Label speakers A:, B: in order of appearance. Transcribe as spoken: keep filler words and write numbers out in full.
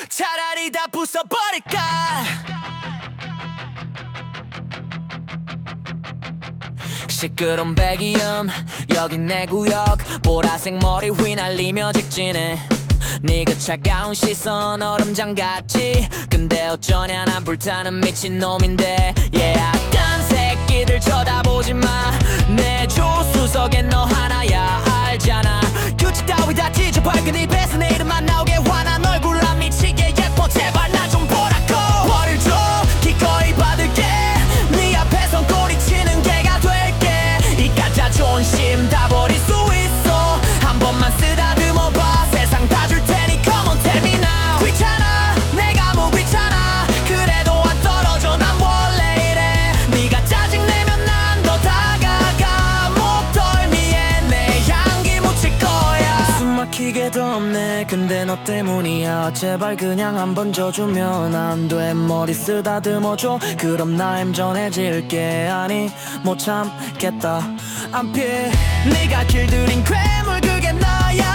A: 차라리 다 부숴버릴까. 시끄러운 배기음 여긴 내 구역. 보라색 머리 휘날리며 직진해. 네가 차가운 시선 얼음장 같지. 근데 어쩌냐 난 불타는 미친놈인데. yeah. 딴 새끼들 쳐다보지마. 내 조수석엔 너 하나야 알잖아. 규칙 따위 다 찢어 밝은 입에서 내 이름만 나오게 화난 얼굴 안 미치게 예뻐. 제발 나 좀 보라고. 벌을 줘 기꺼이 받을게. 네 앞에선 꼬리치는 개가 될게. 이 가짜 존심 다 버릴 수 있어. 한 번만 쓰다듬어봐. 세상 다 줄 테니 come on tell me now. 귀찮아 내가 뭐 귀찮아. 그래도 안 떨어져 난 원래 이래. 네가 짜증내면 난 더 다가가. 목덜미에 내 향기 묻힐 거야. 숨 막히게 덥네. 근데 너 때문이야. 제발 그냥 한 번 져주면 안 돼. 머리 쓰다듬어줘. 그럼 나 얌전해질게. 아니 못 참겠다 안 피해. 네가 길들인 괴물 그게 나야.